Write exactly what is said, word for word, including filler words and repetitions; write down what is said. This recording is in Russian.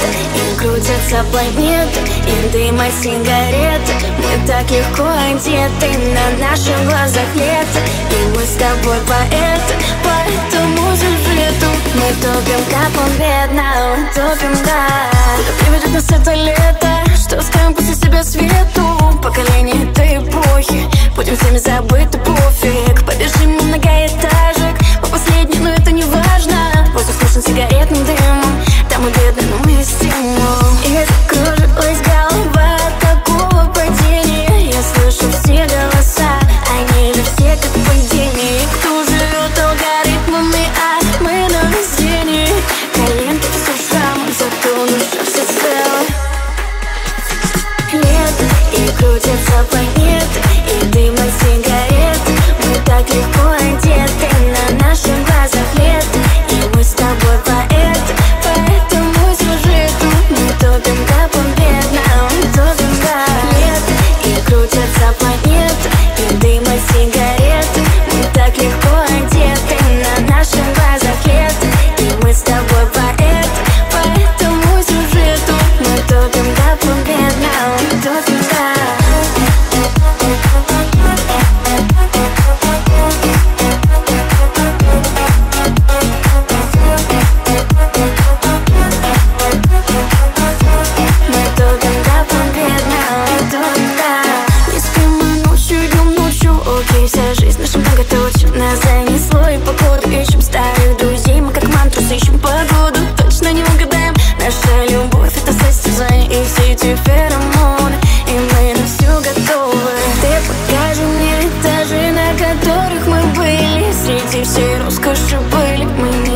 лето, и крутятся планеты, и дым от сигарет. Мы так легко одеты, на наших глазах лето, и мы с тобой поэты. По этому сюжету мы топим, капом бедно, топим, да. Куда приведет нас это лето? Что оставим после себя свету? Поколение этой эпохи, будем всеми забыты, пофиг. Побежим на многоэтажек, по последней, но это не важно. Воздух смешан сигаретным дымом, там мы бедны, но мы стимул. И закружилась голова от такого падения. Я слышу все голоса, они же все как падение. Кто живет алгоритмами, а мы на везении. Коленки все шрамы, зато душа вся целая. Лето, и крутятся планеты, и дым от сигарет. Мы так легко одеты, на наших глазах лето, и мы с тобой поэты. По этому сюжету мы топим, капом бедно, топим, да. Лето, и крутятся планеты, и дым от сигарет. Мы так легко одеты, на наших глазах лето, и мы с тобой поэты. По этому сюжету мы топим, капом бедно, топим, да. Мы топим, капом бедно, топим, да. Не спим мы ночью, идем ночью, окей, вся жизнь наша многоточие. Нас занесло и походу ищем старых друзей. Мы как мантру ищем погоду, точно не угадаем. Наша любовь — это состязание, и все эти феромоны, и мы на все готовы. Ты покажи мне этажи, на которых мы были, среди всей роскоши были. Мы не